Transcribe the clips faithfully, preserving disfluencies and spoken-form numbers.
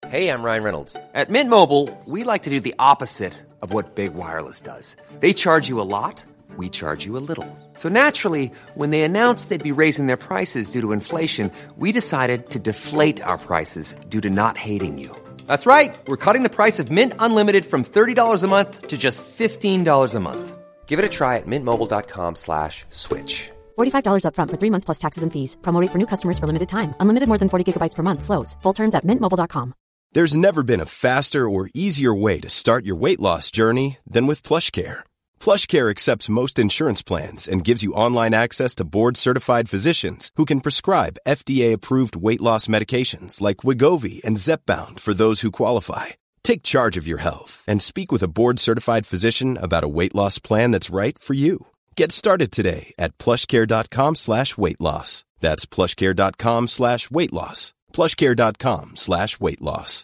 Hey, I'm Ryan Reynolds. At Mint Mobile, we like to do the opposite of what Big Wireless does. They charge you a lot, we charge you a little. So naturally, when they announced they'd be raising their prices due to inflation, we decided to deflate our prices due to not hating you. That's right. We're cutting the price of Mint Unlimited from thirty dollars a month to just fifteen dollars a month. Give it a try at mintmobile.com slash switch. forty-five dollars up front for three months plus taxes and fees. Promo rate for new customers for limited time. Unlimited more than forty gigabytes per month. Slows full terms at mint mobile dot com. There's never been a faster or easier way to start your weight loss journey than with PlushCare. PlushCare accepts most insurance plans and gives you online access to board-certified physicians who can prescribe F D A-approved weight loss medications like Wegovy and Zepbound for those who qualify. Take charge of your health and speak with a board-certified physician about a weight loss plan that's right for you. Get started today at plushcare.com slash weight loss. That's plushcare.com slash weight loss. plushcare.com slash weight loss.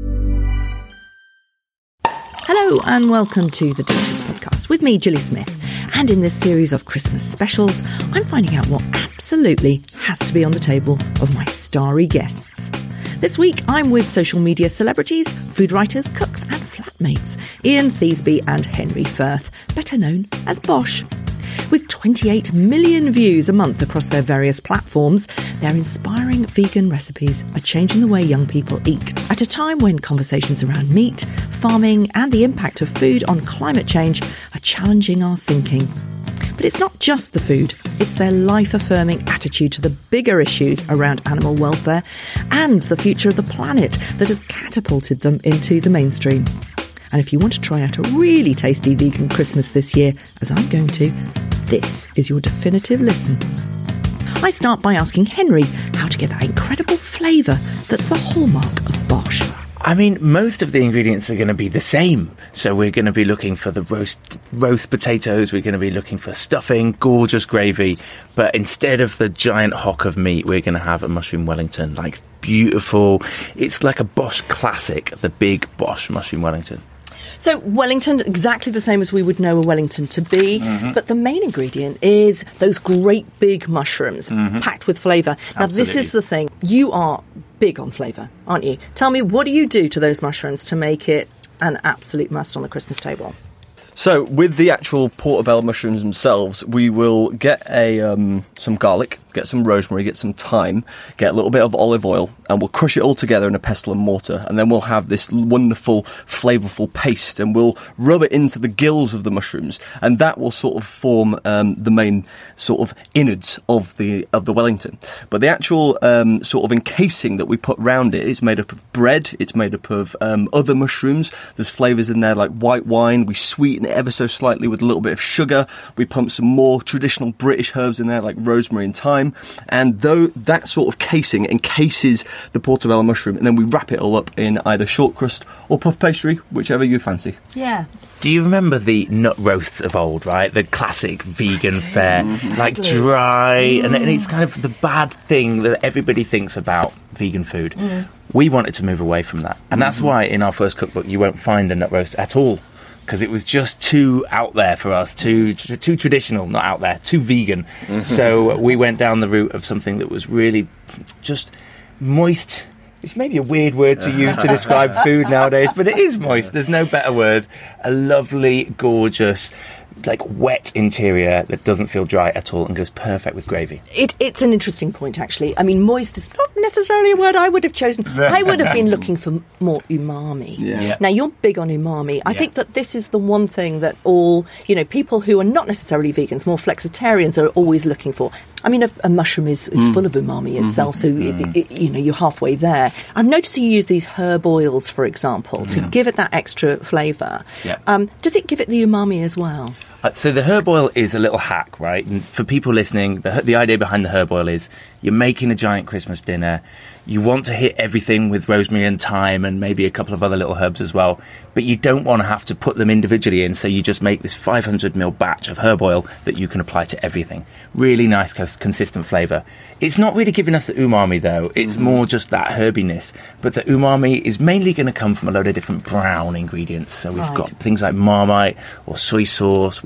Hello and welcome to the Duchess Podcast with me, Gilly Smith. And in this series of Christmas specials, I'm finding out what absolutely has to be on the table of my starry guests. This week, I'm with social media celebrities, food writers, cooks and flatmates, Ian Thiesby and Henry Firth, better known as Bosch. With twenty-eight million views a month across their various platforms, their inspiring vegan recipes are changing the way young people eat at a time when conversations around meat, farming and the impact of food on climate change are challenging our thinking. But it's not just the food, it's their life-affirming attitude to the bigger issues around animal welfare and the future of the planet that has catapulted them into the mainstream. And if you want to try out a really tasty vegan Christmas this year, as I'm going to, this is your definitive listen. I start by asking Henry how to get that incredible flavour that's the hallmark of Bosch. I mean, most of the ingredients are going to be the same. So we're going to be looking for the roast roast potatoes, we're going to be looking for stuffing, gorgeous gravy, but instead of the giant hock of meat, we're going to have a mushroom Wellington, like beautiful. It's like a Bosch classic, the big Bosch mushroom Wellington. So Wellington, exactly the same as we would know a Wellington to be, mm-hmm. but the main ingredient is those great big mushrooms mm-hmm. packed with flavour. Now, Absolutely. This is the thing. You are big on flavour, aren't you? Tell me, what do you do to those mushrooms to make it an absolute must on the Christmas table? So, with the actual portobello mushrooms themselves, we will get a um, some garlic, get some rosemary, get some thyme, get a little bit of olive oil, and we'll crush it all together in a pestle and mortar, and then we'll have this wonderful, flavourful paste, and we'll rub it into the gills of the mushrooms, and that will sort of form um, the main sort of innards of the of the Wellington. But the actual um, sort of encasing that we put round it is made up of bread, it's made up of um, other mushrooms, there's flavours in there like white wine, we sweeten it ever so slightly with a little bit of sugar, we pump some more traditional British herbs in there like rosemary and thyme, and though that sort of casing encases the portobello mushroom, and then we wrap it all up in either short crust or puff pastry, whichever you fancy. Yeah. Do you remember the nut roasts of old, right? The classic vegan fare, exactly. like dry, mm. and, and it's kind of the bad thing that everybody thinks about vegan food. Mm. We wanted to move away from that, and that's why in our first cookbook you won't find a nut roast at all, because it was just too out there for us, too tr- too traditional, not out there, too vegan. Mm-hmm. So we went down the route of something that was really just moist. It's maybe a weird word to use to describe food nowadays, but it is moist. There's no better word. A lovely, gorgeous, like wet interior that doesn't feel dry at all and goes perfect with gravy. It, it's an interesting point, actually. I mean, moist is not necessarily a word I would have chosen. I would have been looking for more umami. Yeah. Yeah. Now, you're big on umami. I Yeah. think that this is the one thing that all, you know, people who are not necessarily vegans, more flexitarians, are always looking for. I mean, a, a mushroom is, is mm. full of umami itself, mm-hmm. so, mm. it, it, you know, you're halfway there. I've noticed you use these herb oils, for example, to yeah. give it that extra flavour. Yeah. Um, does it give it the umami as well? Uh, so the herb oil is a little hack, right? And for people listening, the, the idea behind the herb oil is you're making a giant Christmas dinner. You want to hit everything with rosemary and thyme and maybe a couple of other little herbs as well, but you don't want to have to put them individually in, so you just make this five hundred milliliter batch of herb oil that you can apply to everything. Really nice, consistent flavour. It's not really giving us the umami, though. It's mm-hmm. more just that herbiness. But the umami is mainly going to come from a load of different brown ingredients. So we've right. got things like Marmite or soy sauce. We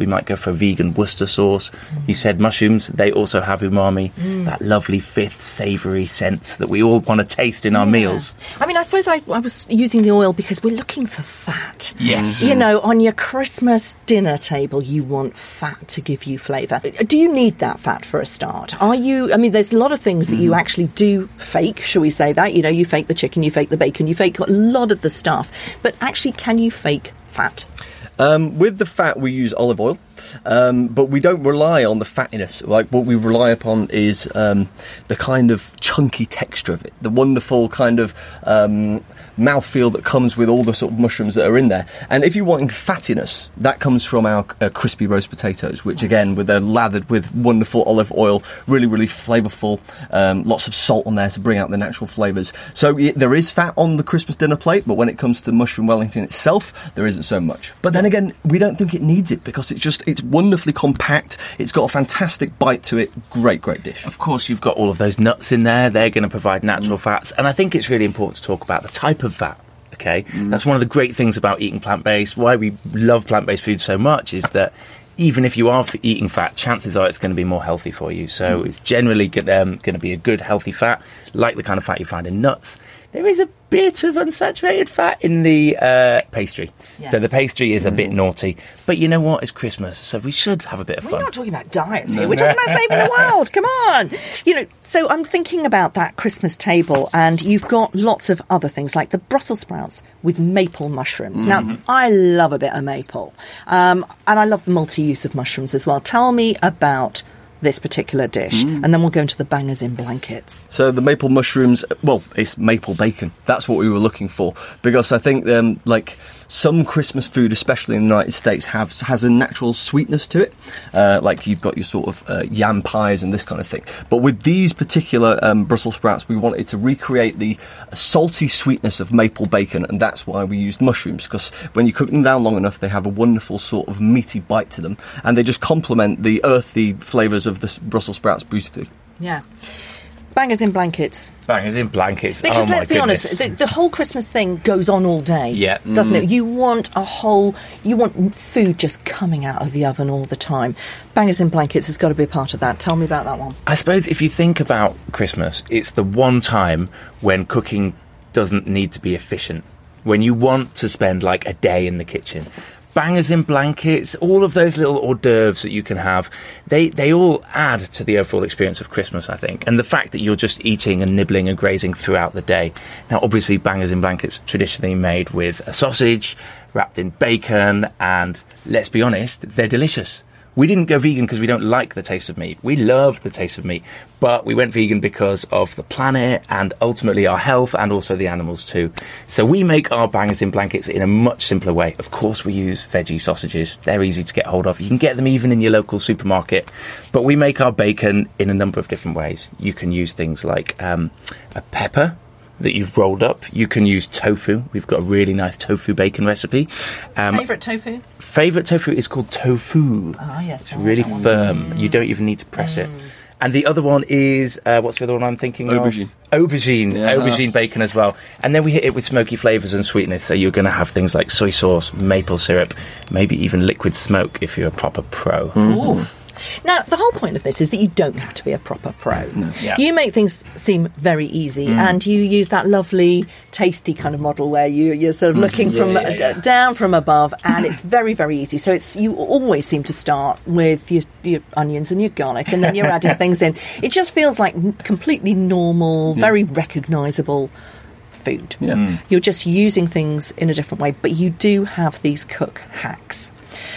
we might go for a vegan Worcester sauce. Mm. You said mushrooms, they also have umami, mm. that lovely fifth savoury scent that we all want to taste in our yeah. meals. I mean, I suppose I, I was using the oil because we're looking for fat. Yes. You know, on your Christmas dinner table, you want fat to give you flavour. Do you need that fat for a start? Are you, I mean, there's a lot of things that mm. you actually do fake, shall we say that? You know, you fake the chicken, you fake the bacon, you fake a lot of the stuff. But actually, can you fake fat? Um, with the fat, we use olive oil. Um, but we don't rely on the fattiness. Like, what we rely upon is um, the kind of chunky texture of it, the wonderful kind of um, mouthfeel that comes with all the sort of mushrooms that are in there. And if you're wanting fattiness, that comes from our uh, crispy roast potatoes, which again, with they're lathered with wonderful olive oil, really, really flavourful, um, lots of salt on there to bring out the natural flavours. So it, there is fat on the Christmas dinner plate, but when it comes to mushroom Wellington itself, there isn't so much. But then again, we don't think it needs it because it's just, it's wonderfully compact, it's got a fantastic bite to it, great, great dish. Of course, you've got all of those nuts in there, they're going to provide natural mm. fats, and I think it's really important to talk about the type of fat. Okay, mm. that's one of the great things about eating plant-based. Why we love plant-based food so much is that even if you are eating fat, chances are it's going to be more healthy for you. So mm. it's generally um, going to be a good, healthy fat, like the kind of fat you find in nuts. There is a bit of unsaturated fat in the uh, pastry. Yeah. So the pastry is a mm. bit naughty. But you know what? It's Christmas, so we should have a bit of fun. We're not talking about diets here. We're talking about saving the world. Come on. You know, so I'm thinking about that Christmas table, and you've got lots of other things, like the Brussels sprouts with maple mushrooms. Mm-hmm. Now, I love a bit of maple. Um, and I love the multi-use of mushrooms as well. Tell me about this particular dish, mm. and then we'll go into the bangers in blankets. So the maple mushrooms, well, it's maple bacon. That's what we were looking for, because I think um, like some Christmas food, especially in the United States, have, has a natural sweetness to it. Uh, like you've got your sort of uh, yam pies and this kind of thing. But with these particular um, Brussels sprouts, we wanted to recreate the salty sweetness of maple bacon, and that's why we used mushrooms, because when you cook them down long enough, they have a wonderful sort of meaty bite to them, and they just complement the earthy flavours of the Brussels sprouts beautifully. Yeah. Bangers in blankets. Bangers in blankets. Because oh let's my be goodness. honest, the, the whole Christmas thing goes on all day, yeah. doesn't mm. it? You want a whole, you want food just coming out of the oven all the time. Bangers in blankets has got to be a part of that. Tell me about that one. I suppose if you think about Christmas, it's the one time when cooking doesn't need to be efficient. When you want to spend like a day in the kitchen. Bangers in blankets, all of those little hors d'oeuvres that you can have, they, they all add to the overall experience of Christmas, I think. And the fact that you're just eating and nibbling and grazing throughout the day. Now, obviously, bangers in blankets traditionally made with a sausage, wrapped in bacon, and let's be honest, they're delicious. We didn't go vegan because we don't like the taste of meat. We love the taste of meat. But we went vegan because of the planet and ultimately our health and also the animals too. So we make our bangers in blankets in a much simpler way. Of course, we use veggie sausages. They're easy to get hold of. You can get them even in your local supermarket. But we make our bacon in a number of different ways. You can use things like um, a pepper that you've rolled up. You can use tofu. We've got a really nice tofu bacon recipe. Um, Favourite tofu? Favourite tofu is called tofu. Oh, yes. It's really firm. Mm. You don't even need to press mm. it. And the other one is, uh, what's the other one I'm thinking Aubergine. of? Aubergine. Yeah. Aubergine bacon as well. And then we hit it with smoky flavours and sweetness. So you're going to have things like soy sauce, maple syrup, maybe even liquid smoke if you're a proper pro. Mm. Ooh. Now, the whole point of this is that you don't have to be a proper pro. No. Yeah. You make things seem very easy, mm. and you use that lovely, tasty kind of model where you, you're sort of looking yeah, from yeah, yeah. D- down from above, and it's very, very easy. So it's you always seem to start with your, your onions and your garlic, and then you're adding things in. It just feels like n- completely normal, yeah. very recognisable food. Yeah. Mm. You're just using things in a different way, but you do have these cook hacks.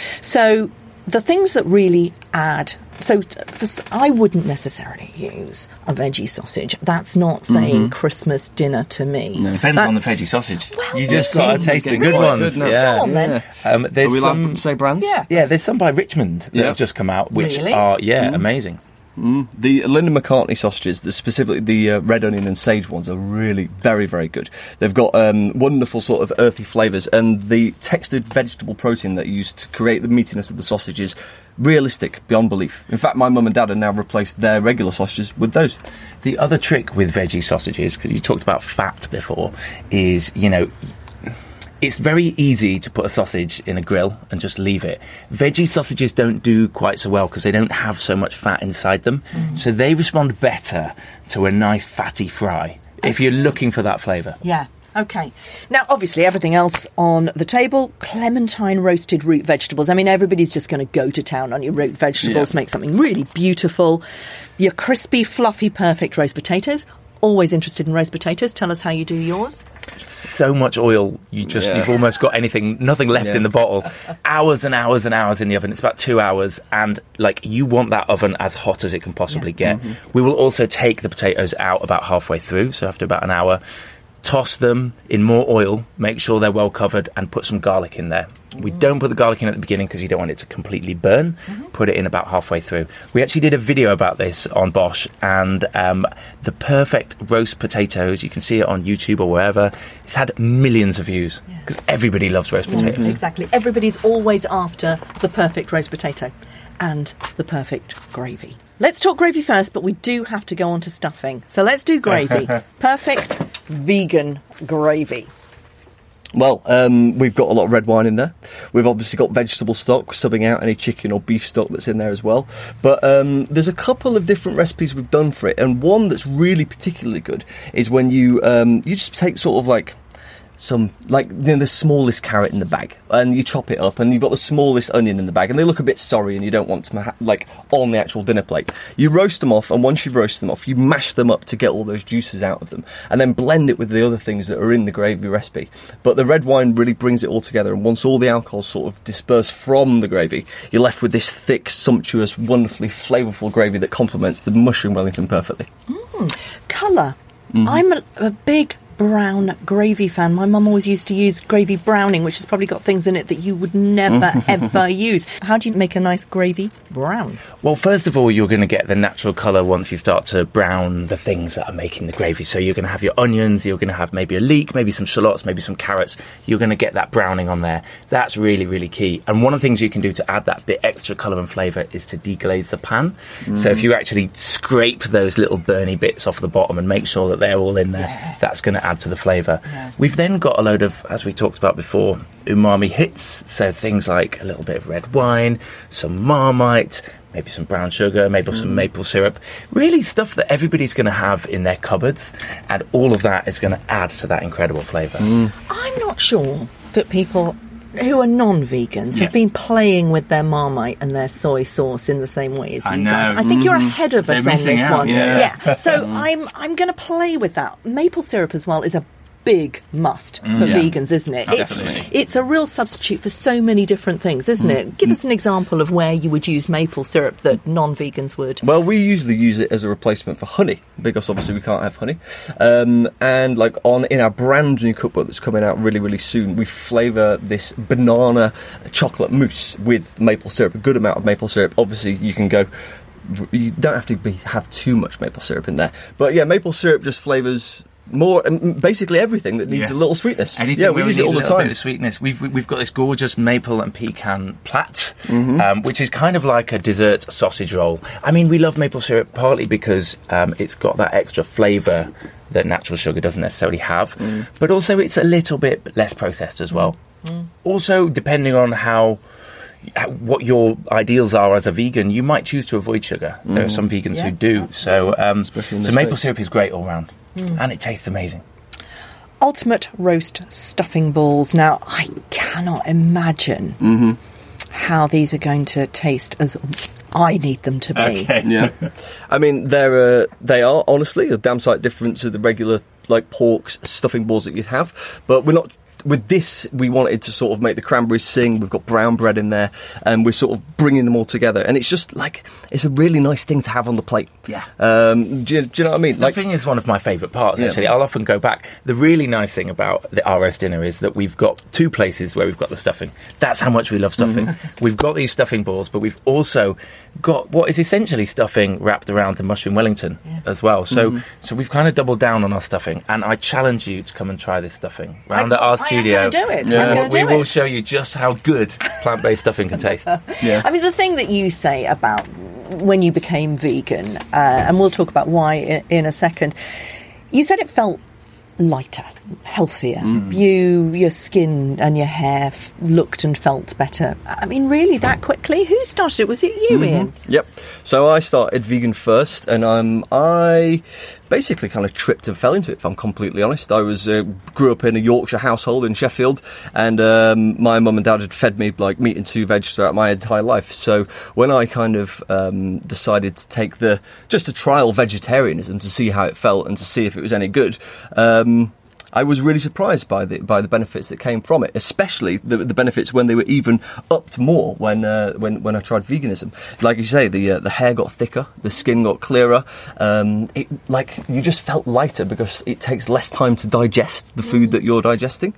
So the things that really add, so for, I wouldn't necessarily use a veggie sausage. That's not saying mm-hmm. Christmas dinner to me. No. Depends that, on the veggie sausage. Well, you just got to taste the good really? ones. Good yeah. Go on, then. Yeah. Um, there's Are we some, allowed to say brands? Yeah. Yeah, there's some by Richmond that yeah. have just come out, which really? are, yeah, mm. amazing. Mm. The Linda McCartney sausages, the, specifically the uh, red onion and sage ones, are really very, very good. They've got um, wonderful sort of earthy flavours, and the textured vegetable protein that you use to create the meatiness of the sausage is realistic beyond belief. In fact, my mum and dad have now replaced their regular sausages with those. The other trick with veggie sausages, because you talked about fat before, is, you know, It's very easy to put a sausage in a grill and just leave it. Veggie sausages don't do quite so well because they don't have so much fat inside them. Mm. So they respond better to a nice fatty fry okay. if you're looking for that flavour. Yeah. OK. Now, obviously, everything else on the table, Clementine roasted root vegetables. I mean, everybody's just going to go to town on your root vegetables, yeah. make something really beautiful. Your crispy, fluffy, perfect roast potatoes. Always interested in roast potatoes. Tell us how you do yours. So much oil, you just, yeah. you've almost got anything, nothing left yeah. in the bottle. Hours and hours and hours in the oven. It's about two hours. And, like, you want that oven as hot as it can possibly yeah. get. Mm-hmm. We will also take the potatoes out about halfway through, so after about an hour. Toss them in more oil, make sure they're well covered, and put some garlic in there. Mm. We don't put the garlic in at the beginning because you don't want it to completely burn. Mm-hmm. Put it in about halfway through. We actually did a video about this on Bosch, and um, the perfect roast potatoes, you can see it on YouTube or wherever, it's had millions of views because yeah. everybody loves roast potatoes. Mm-hmm. Exactly. Everybody's always after the perfect roast potato and the perfect gravy. Let's talk gravy first, but we do have to go on to stuffing. So let's do gravy. Perfect vegan gravy. Well, um, we've got a lot of red wine in there. We've obviously got vegetable stock, subbing out any chicken or beef stock that's in there as well. But um, there's a couple of different recipes we've done for it, and one that's really particularly good is when you um, you just take sort of like some, like, you know, the smallest carrot in the bag, and you chop it up, and you've got the smallest onion in the bag, and they look a bit sorry, and you don't want them, ha- like, on the actual dinner plate. You roast them off, and once you've roasted them off, you mash them up to get all those juices out of them, and then blend it with the other things that are in the gravy recipe. But the red wine really brings it all together, and once all the alcohol sort of dispersed from the gravy, you're left with this thick, sumptuous, wonderfully flavourful gravy that complements the mushroom Wellington perfectly. Mm. Colour. Mm-hmm. I'm a, a big brown gravy fan. My mum always used to use gravy browning, which has probably got things in it that you would never ever use. How do you make a nice gravy brown? Well, first of all, you're going to get the natural colour once you start to brown the things that are making the gravy. So you're going to have your onions, you're going to have maybe a leek, maybe some shallots, maybe some carrots. You're going to get that browning on there. That's really, really key. And one of the things you can do to add that bit extra colour and flavour is to deglaze the pan. Mm. So if you actually scrape those little burny bits off the bottom and make sure that they're all in there, yeah. that's going to add to the flavour. Yeah. We've then got a load of, as we talked about before, umami hits, so things like a little bit of red wine, some Marmite, maybe some brown sugar, maybe mm. some maple syrup, really stuff that everybody's going to have in their cupboards, and all of that is going to add to that incredible flavour. Mm. I'm not sure that people who are non-vegans yeah. have been playing with their Marmite and their soy sauce in the same way as you I know. guys. I think mm. you're ahead of us They're on this out, one. Yeah. yeah. So I'm I'm going to play with that. Maple syrup as well is a big must for yeah. vegans, isn't it? Oh, it's, definitely. it's a real substitute for so many different things, isn't mm. it? Give us an example of where you would use maple syrup that non-vegans would. Well, we usually use it as a replacement for honey, because obviously we can't have honey. Um, and like on in our brand new cookbook that's coming out really, really soon, we flavour this banana chocolate mousse with maple syrup, a good amount of maple syrup. Obviously, you can go... You don't have to be, have too much maple syrup in there. But yeah, maple syrup just flavours... more, um, basically everything that needs yeah. a little sweetness. Anything yeah, we use it all the time. Bit of sweetness. We've we've got this gorgeous maple and pecan plat, mm-hmm. um, which is kind of like a dessert sausage roll. I mean, we love maple syrup partly because um, it's got that extra flavour that natural sugar doesn't necessarily have, mm. but also it's a little bit less processed as well. Mm. Also, depending on how. what your ideals are as a vegan, you might choose to avoid sugar. Mm. There are some vegans yeah, who do. So, um, so maple States. syrup is great all round, mm. and it tastes amazing. Ultimate roast stuffing balls. Now, I cannot imagine mm-hmm. how these are going to taste as I need them to be. Okay. Yeah, I mean they're uh, they are honestly a damn sight different to the regular like pork stuffing balls that you'd have, but we're not. With this, we wanted to sort of make the cranberries sing. We've got brown bread in there, and we're sort of bringing them all together. And it's just like, it's a really nice thing to have on the plate. Yeah. Um, do, you, do you know what I mean? Stuffing like, is one of my favourite parts, actually. Yeah. I'll often go back. The really nice thing about the our roast dinner is that we've got two places where we've got the stuffing. That's how much we love stuffing. Mm-hmm. We've got these stuffing balls, but we've also got what is essentially stuffing wrapped around the mushroom Wellington yeah. as well. So, mm-hmm. so we've kind of doubled down on our stuffing, and I challenge you to come and try this stuffing round I, at our I studio. I'm going to do it. Yeah. I'm going to we do will it. show you just how good plant-based stuffing can taste. Yeah. I mean, the thing that you say about when you became vegan, uh, and we'll talk about why in, in a second, you said it felt lighter, healthier. Mm. You, your skin and your hair f- looked and felt better. I mean, really, that quickly? Who started it? Was it you, mm-hmm. Ian? Yep. So I started vegan first, and um, I basically kind of tripped and fell into it, if I'm completely honest. I was uh, grew up in a Yorkshire household in Sheffield, and um, my mum and dad had fed me like meat and two veg throughout my entire life. So when I kind of um, decided to take the just to trial vegetarianism to see how it felt and to see if it was any good, um, I was really surprised by the by the benefits that came from it, especially the, the benefits when they were even upped more when uh, when when I tried veganism. Like you say, the uh, the hair got thicker, the skin got clearer. Um, it, like you just felt lighter because it takes less time to digest the food that you're digesting.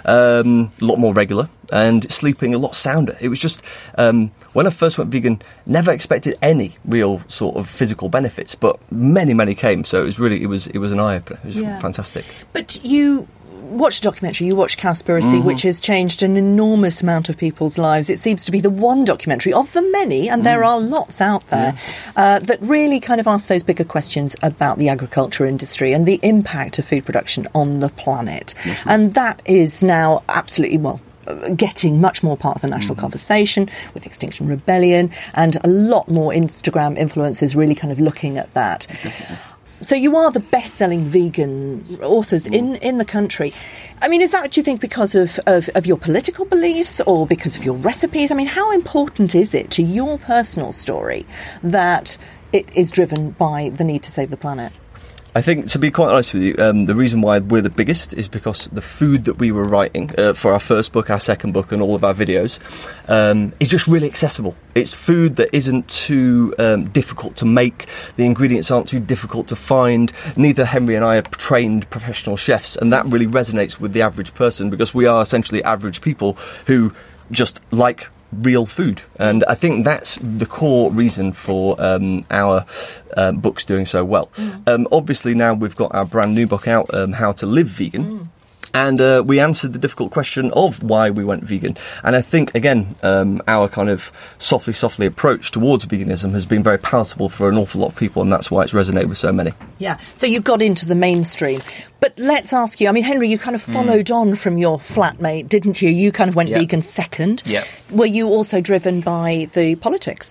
Um, a lot more regular, and sleeping a lot sounder. It was just um, when I first went vegan, never expected any real sort of physical benefits, but many many came. So it was really it was it was an eye opener. It was yeah. fantastic. But you. You watched a documentary, you watched Cowspiracy, mm-hmm. which has changed an enormous amount of people's lives. It seems to be the one documentary of the many, and mm. there are lots out there, yeah. uh, that really kind of ask those bigger questions about the agriculture industry and the impact of food production on the planet. Mm-hmm. And that is now absolutely, well, getting much more part of the national mm-hmm. conversation with Extinction Rebellion, and a lot more Instagram influencers really kind of looking at that. Definitely. So you are the best-selling vegan authors in, in the country. I mean, is that, do you think, because of, of, of your political beliefs or because of your recipes? I mean, how important is it to your personal story that it is driven by the need to save the planet? I think, to be quite honest with you, um, the reason why we're the biggest is because the food that we were writing uh, for our first book, our second book, and all of our videos um, is just really accessible. It's food that isn't too um, difficult to make. The ingredients aren't too difficult to find. Neither Henry and I are trained professional chefs, and that really resonates with the average person because we are essentially average people who just like real food, and I think that's the core reason for um, our uh, books doing so well. Mm. Um, obviously now we've got our brand new book out, um, How to Live Vegan, mm. and uh, we answered the difficult question of why we went vegan. And I think, again, um, our kind of softly, softly approach towards veganism has been very palatable for an awful lot of people, and that's why it's resonated with so many. Yeah, so you got into the mainstream. But let's ask you, I mean, Henry, you kind of followed mm. on from your flatmate, didn't you? You kind of went yep. vegan second. Yep. Were you also driven by the politics?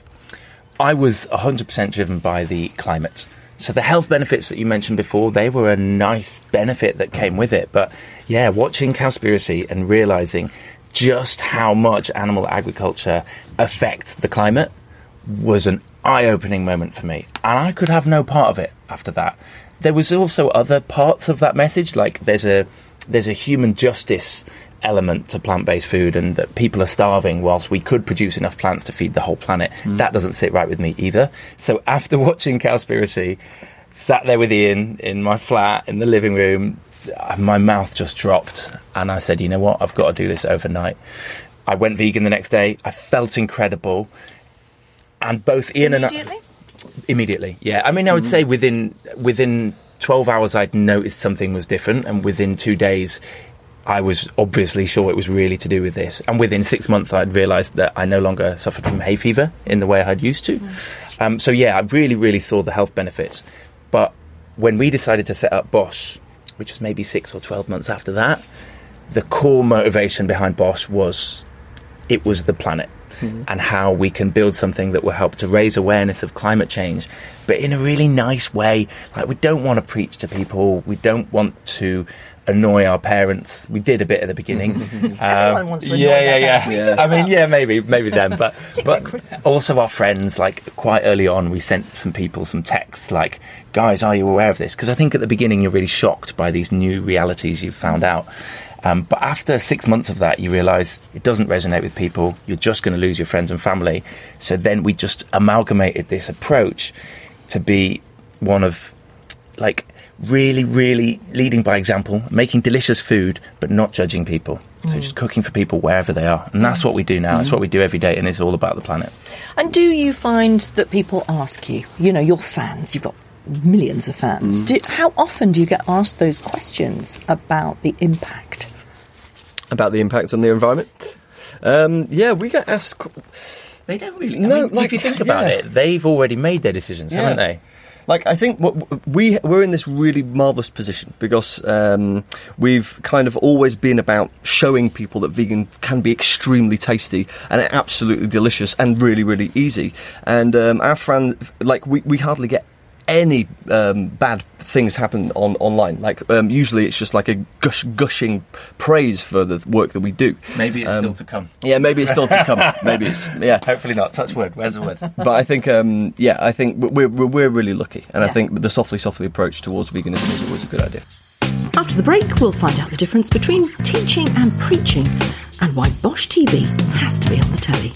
I was one hundred percent driven by the climate. So the health benefits that you mentioned before, they were a nice benefit that came with it. But yeah, watching Cowspiracy and realising just how much animal agriculture affects the climate was an eye-opening moment for me. And I could have no part of it after that. There was also other parts of that message, like there's a there's a human justice element to plant-based food, and that people are starving whilst we could produce enough plants to feed the whole planet. Mm. That doesn't sit right with me either. So after watching Cowspiracy, sat there with Ian in my flat in the living room, my mouth just dropped, and I said, you know what, I've got to do this overnight. I went vegan the next day. I felt incredible, and both Ian and I... Immediately, yeah. I mean, I would mm. say within within twelve hours, I'd noticed something was different, and within two days, I was obviously sure it was really to do with this. And within six months, I'd realised that I no longer suffered from hay fever in the way I had used to. Mm. Um, so yeah, I really, really saw the health benefits. But when we decided to set up Bosch, which was maybe six or twelve months after that, the core motivation behind Bosch was it was the planet. Mm-hmm. And how we can build something that will help to raise awareness of climate change, but in a really nice way. Like, we don't want to preach to people. We don't want to annoy our parents. We did a bit at the beginning. um, Everyone wants to annoy yeah, their yeah, parents. yeah. I mean, yeah, maybe, maybe them, but but also our friends. Like, quite early on, we sent some people some texts like, "Guys, are you aware of this?" Because I think at the beginning you're really shocked by these new realities you've found out. Um, but after six months of that, you realise it doesn't resonate with people. You're just going to lose your friends and family. So then we just amalgamated this approach to be one of, like, really, really leading by example, making delicious food, but not judging people. Mm. So just cooking for people wherever they are. And that's what we do now. Mm. That's what we do every day, and it's all about the planet. And do you find that people ask you, you know, your fans, you've got millions of fans, mm. do, how often do you get asked those questions about the impact? About the impact on the environment? Um, yeah, we get asked... They don't really... No, I mean, like, if you think about yeah. it, they've already made their decisions, yeah. haven't they? like I think what, we we're in this really marvellous position because um, we've kind of always been about showing people that vegan can be extremely tasty and absolutely delicious and really really easy. And um, our friend, like we, we hardly get any um, bad things happen on online. Like um, usually it's just like a gush, gushing praise for the work that we do. Maybe it's um, still to come. Yeah, maybe it's still to come. Maybe it's yeah. Hopefully not. Touch wood. Where's the wood? But I think um, yeah, I think we're we're, we're really lucky, and Yeah. I think the softly softly approach towards veganism is always a good idea. After the break, we'll find out the difference between teaching and preaching and why Bosch T V has to be on the telly.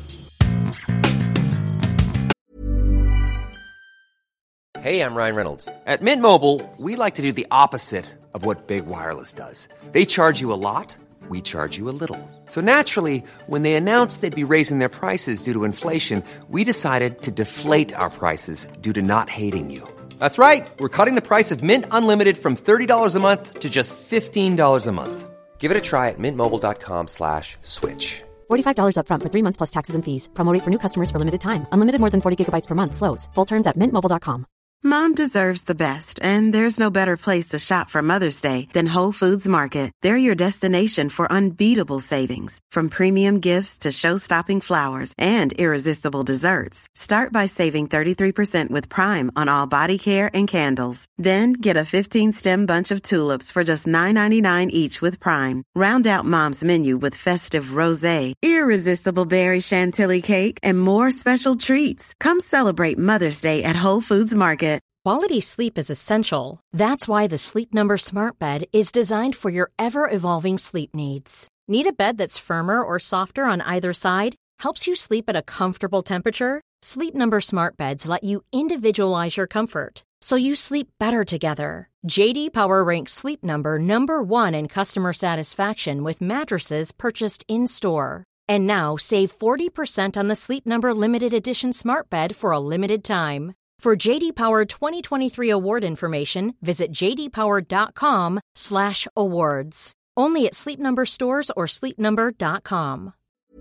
Hey, I'm Ryan Reynolds. At Mint Mobile, we like to do the opposite of what Big Wireless does. They charge you a lot, we charge you a little. So naturally, when they announced they'd be raising their prices due to inflation, we decided to deflate our prices due to not hating you. That's right. We're cutting the price of Mint Unlimited from thirty dollars a month to just fifteen dollars a month. Give it a try at mintmobile.com slash switch. forty-five dollars up front for three months plus taxes and fees. Promo rate for new customers for limited time. Unlimited more than forty gigabytes per month slows. Full terms at mint mobile dot com. Mom deserves the best, and there's no better place to shop for Mother's Day than Whole Foods Market. They're your destination for unbeatable savings, from premium gifts to show-stopping flowers and irresistible desserts. Start by saving thirty-three percent with Prime on all body care and candles. Then get a fifteen-stem bunch of tulips for just nine ninety-nine each with Prime. Round out Mom's menu with festive rosé, irresistible berry chantilly cake, and more special treats. Come celebrate Mother's Day at Whole Foods Market. Quality sleep is essential. That's why the Sleep Number Smart Bed is designed for your ever-evolving sleep needs. Need a bed that's firmer or softer on either side? Helps you sleep at a comfortable temperature? Sleep Number Smart Beds let you individualize your comfort, so you sleep better together. J D Power ranks Sleep Number number one in customer satisfaction with mattresses purchased in-store. And now save forty percent on the Sleep Number Limited Edition Smart Bed for a limited time. For J D Power twenty twenty-three award information, visit jdpower.com slash awards. Only at Sleep Number stores or sleep number dot com.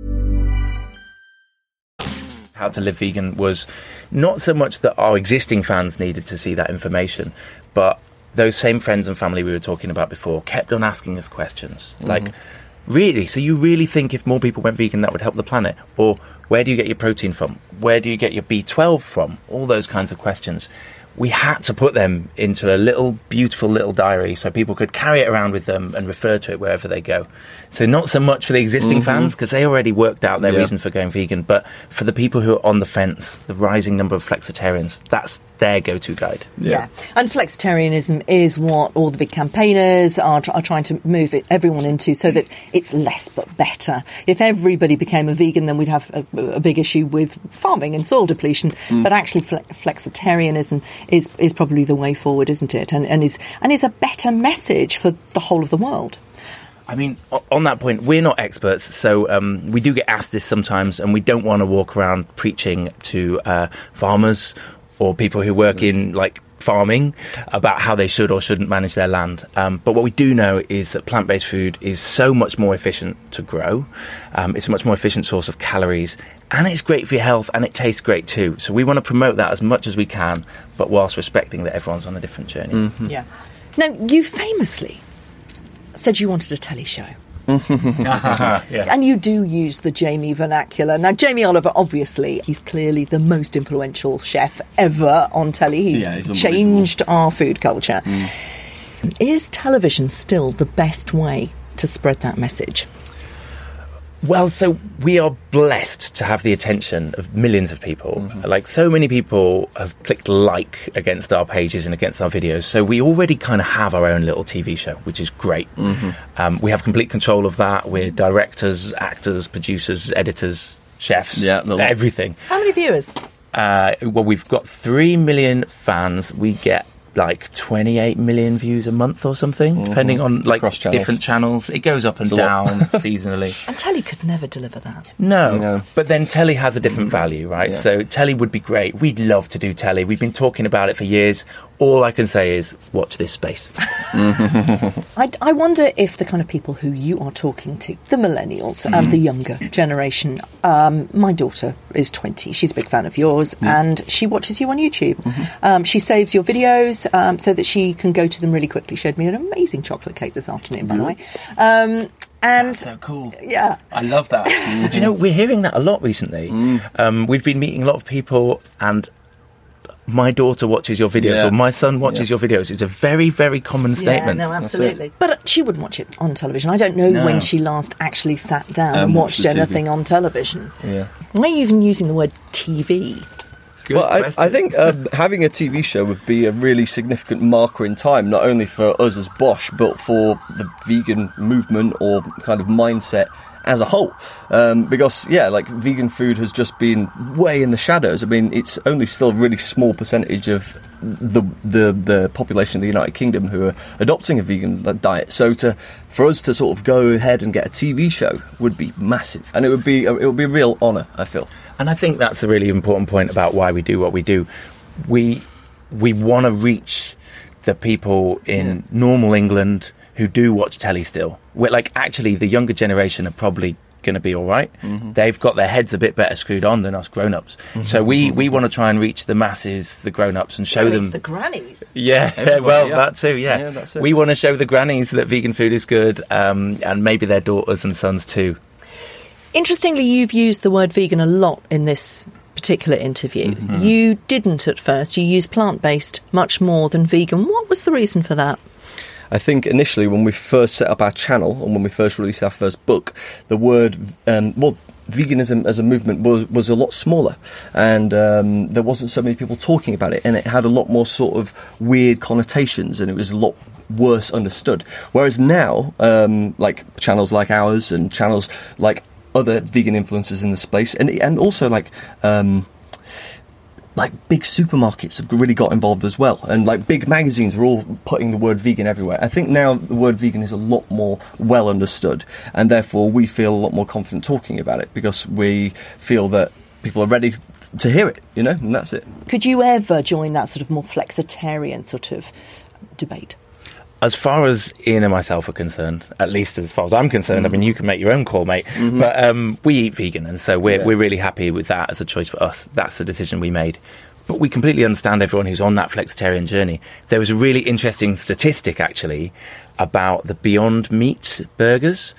How to Live Vegan was not so much that our existing fans needed to see that information, but those same friends and family we were talking about before kept on asking us questions. Mm-hmm. Like, really? So you really think if more people went vegan that would help the planet? Or where do you get your protein from? Where do you get your B twelve from? All those kinds of questions. We had to put them into a little, beautiful little diary so people could carry it around with them and refer to it wherever they go. So not so much for the existing mm-hmm. fans, because they already worked out their yeah. reason for going vegan, but for the people who are on the fence, the rising number of flexitarians, that's their go-to guide. Yeah. yeah. And flexitarianism is what all the big campaigners are, are trying to move it, everyone into, so that it's less but better. If everybody became a vegan, then we'd have a, a big issue with farming and soil depletion. Mm. But actually, fle- flexitarianism is is probably the way forward, isn't it? And, and is and is a better message for the whole of the world. I mean, on that point, we're not experts, so um, we do get asked this sometimes, and we don't want to walk around preaching to uh, farmers or people who work in, like, farming about how they should or shouldn't manage their land. Um, but what we do know is that plant-based food is so much more efficient to grow. Um, it's a much more efficient source of calories, and it's great for your health, and it tastes great too. So we want to promote that as much as we can, but whilst respecting that everyone's on a different journey. Mm-hmm. Yeah. Now, you famously said you wanted a telly show. uh-huh, yeah. And you do use the Jamie vernacular. Now, Jamie Oliver, obviously, he's clearly the most influential chef ever on telly. He yeah, changed our food culture. Mm. Is television still the best way to spread that message? Well, so we are blessed to have the attention of millions of people. Mm-hmm. Like, so many people have clicked like against our pages and against our videos. So we already kind of have our own little T V show, which is great. Mm-hmm. Um, we have complete control of that. We're directors, actors, producers, editors, chefs, yeah, everything. How many viewers? Uh, well, we've got three million fans. We get like twenty-eight million views a month or something, mm-hmm. depending on like Across channels. different channels. It goes up and down seasonally. And telly could never deliver that. No. no, but then telly has a different value, right? Yeah. So telly would be great. We'd love to do telly. We've been talking about it for years. all I can say is watch this space. I, I wonder if the kind of people who you are talking to, the millennials mm. and the younger generation, um, my daughter is twenty, she's a big fan of yours, mm. and she watches you on YouTube. Mm-hmm. Um, she saves your videos um, so that she can go to them really quickly. She showed me an amazing chocolate cake this afternoon, by mm. the way. Um, and That's so cool. Yeah. I love that. Do you know, we're hearing that a lot recently. Mm. Um, we've been meeting a lot of people, and my daughter watches your videos, yeah. or my son watches yeah. your videos. It's a very, very common statement. Yeah, no, absolutely. But she wouldn't watch it on television. I don't know no. when she last actually sat down um, and watched anything on television. Yeah. Why are you even using the word T V? Good well, I, I think um, having a T V show would be a really significant marker in time, not only for us as Bosch, but for the vegan movement or kind of mindset as a whole. Um, because, yeah, like, vegan food has just been way in the shadows. I mean, it's only still a really small percentage of the the, the population of the United Kingdom who are adopting a vegan diet. So to for us to sort of go ahead and get a T V show would be massive. And it would be a, it would be a real honour, I feel. And I think that's a really important point about why we do what we do. We we want to reach the people in yeah. normal England who do watch telly still. We're like, actually, the younger generation are probably going to be all right. Mm-hmm. They've got their heads a bit better screwed on than us grown-ups. Mm-hmm. So we, we want to try and reach the masses, the grown-ups, and show oh, them... It's the grannies. Yeah, Everybody, well, yeah. that too, yeah. yeah that's it. We want to show the grannies that vegan food is good, um, and maybe their daughters and sons too. Interestingly, you've used the word vegan a lot in this particular interview. Mm-hmm. You didn't at first. You used plant-based much more than vegan. What was the reason for that? I think initially when we first set up our channel and when we first released our first book, the word, um, well, veganism as a movement was, was a lot smaller, and um, there wasn't so many people talking about it, and it had a lot more sort of weird connotations, and it was a lot worse understood. Whereas now, um, like channels like ours and channels like other vegan influencers in the space, and and also like... Um, like big supermarkets have really got involved as well, and like big magazines are all putting the word vegan everywhere. I think now the word vegan is a lot more well understood, and therefore we feel a lot more confident talking about it because we feel that people are ready to hear it, you know, and that's it. Could you ever join that sort of more flexitarian sort of debate? As far as Ian and myself are concerned, at least as far as I'm concerned, mm. I mean, you can make your own call, mate, mm-hmm. but um, we eat vegan, and so we're, yeah. we're really happy with that as a choice for us. That's the decision we made. But we completely understand everyone who's on that flexitarian journey. There was a really interesting statistic, actually, about the Beyond Meat burgers.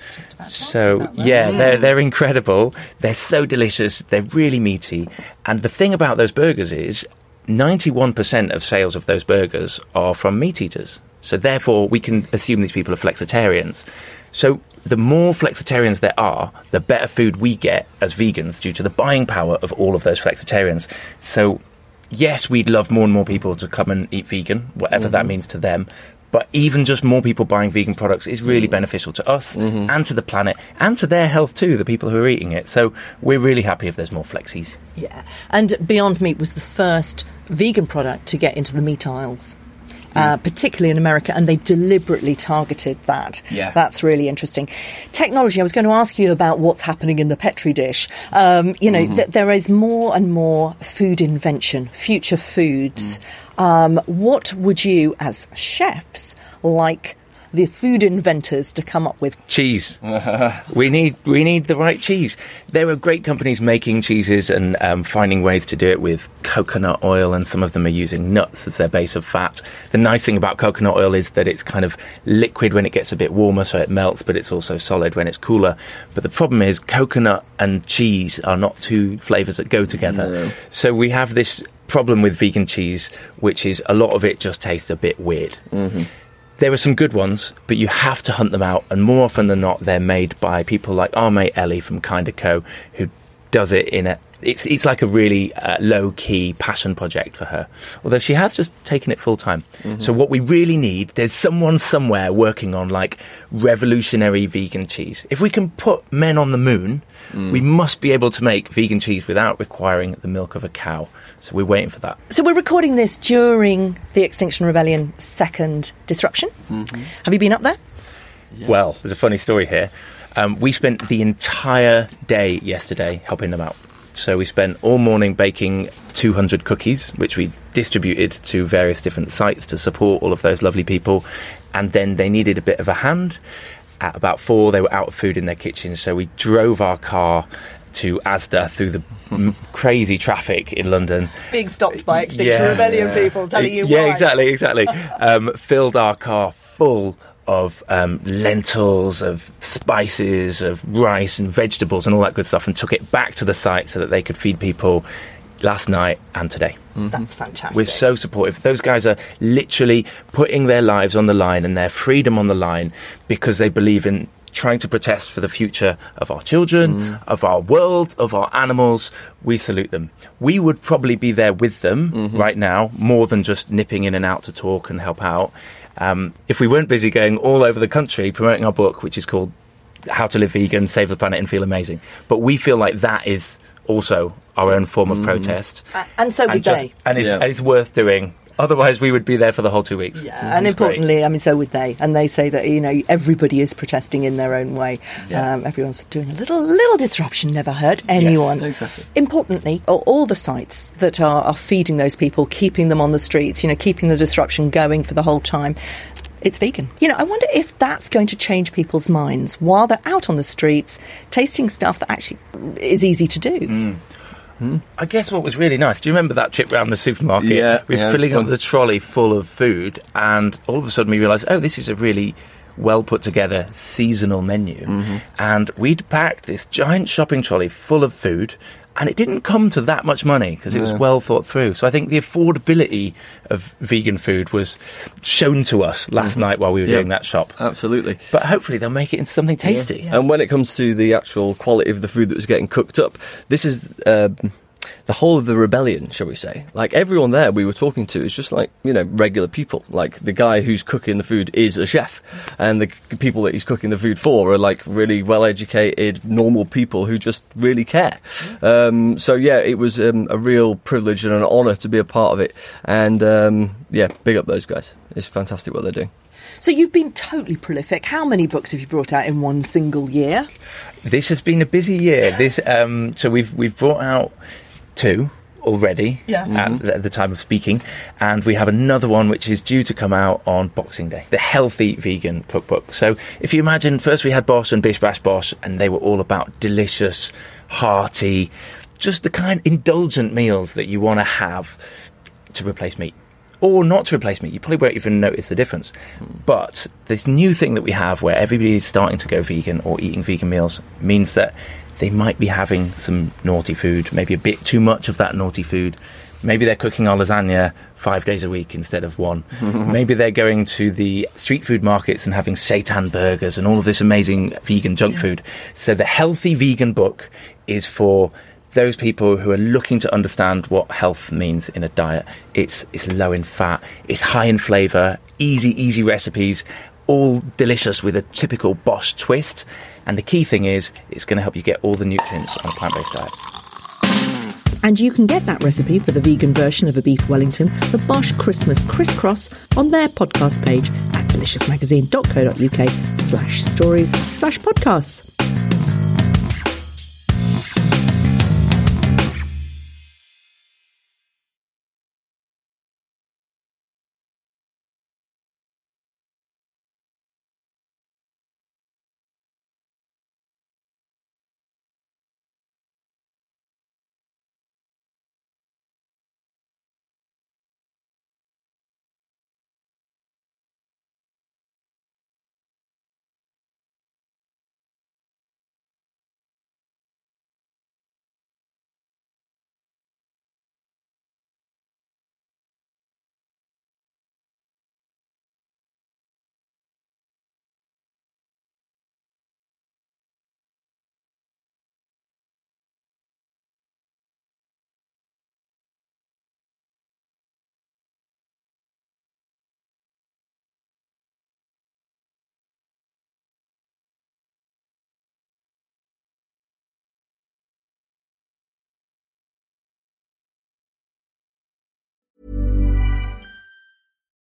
So, yeah, mm. they're, they're incredible. They're so delicious. They're really meaty. And the thing about those burgers is ninety-one percent of sales of those burgers are from meat eaters. So therefore, we can assume these people are flexitarians. So the more flexitarians there are, the better food we get as vegans due to the buying power of all of those flexitarians. So yes, we'd love more and more people to come and eat vegan, whatever mm-hmm. that means to them. But even just more people buying vegan products is really mm-hmm. beneficial to us mm-hmm. and to the planet and to their health too, the people who are eating it. So we're really happy if there's more flexies. Yeah. And Beyond Meat was the first vegan product to get into the meat aisles. Uh, particularly in America, and they deliberately targeted that. Yeah. That's really interesting. Technology, I was going to ask you about what's happening in the Petri dish. Um, you know, mm-hmm. th- there is more and more food invention, future foods. Mm. Um, what would you, as chefs, like the food inventors to come up with? Cheese. we need we need the right cheese. There are great companies making cheeses and um, finding ways to do it with coconut oil, and some of them are using nuts as their base of fat. The nice thing about coconut oil is that it's kind of liquid when it gets a bit warmer, so it melts, but it's also solid when it's cooler. But the problem is coconut and cheese are not two flavours that go together. No. So we have this problem with vegan cheese, which is a lot of it just tastes a bit weird. Mm-hmm. There are some good ones, but you have to hunt them out, and more often than not, they're made by people like our mate Ellie from Kinda Co, who does it in a... It's it's like a really uh, low-key passion project for her, although she has just taken it full-time. Mm-hmm. So what we really need, there's someone somewhere working on, like, revolutionary vegan cheese. If we can put men on the moon, mm. we must be able to make vegan cheese without requiring the milk of a cow. So we're waiting for that. So we're recording this during the Extinction Rebellion second disruption. Mm-hmm. Have you been up there? Yes. Well, there's a funny story here. Um, we spent the entire day yesterday helping them out. So we spent all morning baking two hundred cookies, which we distributed to various different sites to support all of those lovely people. And then they needed a bit of a hand. At about four, they were out of food in their kitchen, so we drove our car to Asda through the m- crazy traffic in London. Being stopped by Extinction Yeah. Rebellion people telling you yeah, why. exactly, exactly. um, filled our car full of um, lentils, of spices, of rice and vegetables and all that good stuff, and took it back to the site so that they could feed people last night and today. That's fantastic. We're so supportive. Those guys are literally putting their lives on the line and their freedom on the line because they believe in trying to protest for the future of our children, mm. of our world, of our animals. We salute them. We would probably be there with them mm-hmm. right now, more than just nipping in and out to talk and help out. Um, if we weren't busy going all over the country promoting our book, which is called How to Live Vegan, Save the Planet and Feel Amazing. But we feel like that is also our own form of mm. protest. Uh, and so would and just, they. And it's, yeah. and it's worth doing. Otherwise, we would be there for the whole two weeks. Yeah, and It's importantly, great. I mean, so would they. And they say that, you know, everybody is protesting in their own way. Yeah. Um, everyone's doing a little little disruption, never hurt anyone. Yes, exactly. Importantly, all, all the sites that are, are feeding those people, keeping them on the streets, you know, keeping the disruption going for the whole time, it's vegan. You know, I wonder if that's going to change people's minds while they're out on the streets, tasting stuff that actually is easy to do. Mm. I guess what was really nice, do you remember that trip around the supermarket? Yeah, We were yeah, filling it was up fun. the trolley full of food, and all of a sudden we realised, oh, this is a really well put together seasonal menu. Mm-hmm. And we'd packed this giant shopping trolley full of food, and it didn't come to that much money because it was Yeah. well thought through. So I think the affordability of vegan food was shown to us last night while we were Yeah. doing that shop. Absolutely. But hopefully they'll make it into something tasty. And when it comes to the actual quality of the food that was getting cooked up, this is um, the whole of the rebellion, shall we say. Like, everyone there we were talking to is just like, you know, regular people. Like, the guy who's cooking the food is a chef, and the c- people that he's cooking the food for are like really well-educated, normal people who just really care. Um, so, yeah, it was um, a real privilege and an honour to be a part of it. And, um, yeah, big up those guys. It's fantastic what they're doing. So you've been totally prolific. How many books have you brought out in one single year? This has been a busy year. This um, so we've we've brought out two already Yeah. at the, at the time of speaking, and we have another one which is due to come out on Boxing Day, the Healthy Vegan Cookbook. So if you imagine, first we had Bosch and Bish Bash Bosch, and they were all about delicious, hearty, just the kind of indulgent meals that you want to have to replace meat. Or not to replace meat. You probably won't even notice the difference. But this new thing that we have where everybody is starting to go vegan or eating vegan meals means that they might be having some naughty food, maybe a bit too much of that naughty food. Maybe they're cooking our lasagna five days a week instead of one. Maybe they're going to the street food markets and having seitan burgers and all of this amazing vegan junk Yeah. food. So the Healthy Vegan book is for those people who are looking to understand what health means in a diet. It's it's low in fat, it's high in flavour, easy, easy recipes, all delicious with a typical Bosch twist. And the key thing is, it's going to help you get all the nutrients on a plant-based diet. And you can get that recipe for the vegan version of a beef Wellington, the Bosch Christmas Crisscross, on their podcast page at deliciousmagazine.co.uk slash stories slash podcasts.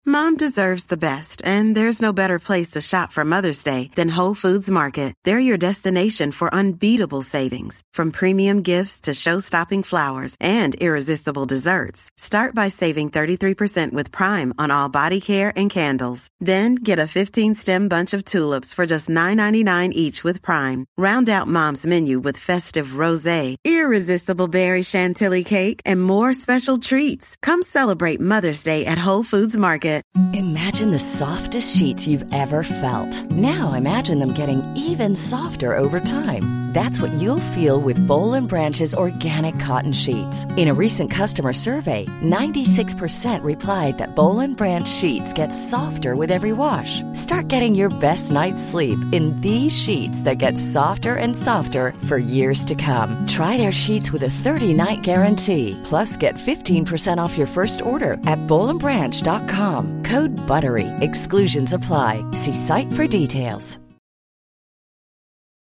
Mom deserves the best, and there's no better place to shop for Mother's Day than Whole Foods Market. They're your destination for unbeatable savings, from premium gifts to show-stopping flowers and irresistible desserts. Start by saving thirty-three percent with Prime on all body care and candles. Then get a fifteen-stem bunch of tulips for just nine ninety-nine each with Prime. Round out Mom's menu with festive rosé, irresistible berry chantilly cake, and more special treats. Come celebrate Mother's Day at Whole Foods Market. Imagine the softest sheets you've ever felt. Now imagine them getting even softer over time. That's what you'll feel with Boll and Branch's organic cotton sheets. In a recent customer survey, ninety-six percent replied that Boll and Branch sheets get softer with every wash. Start getting your best night's sleep in these sheets that get softer and softer for years to come. Try their sheets with a thirty-night guarantee. Plus, get fifteen percent off your first order at boll and branch dot com. Code BUTTERY. Exclusions apply. See site for details.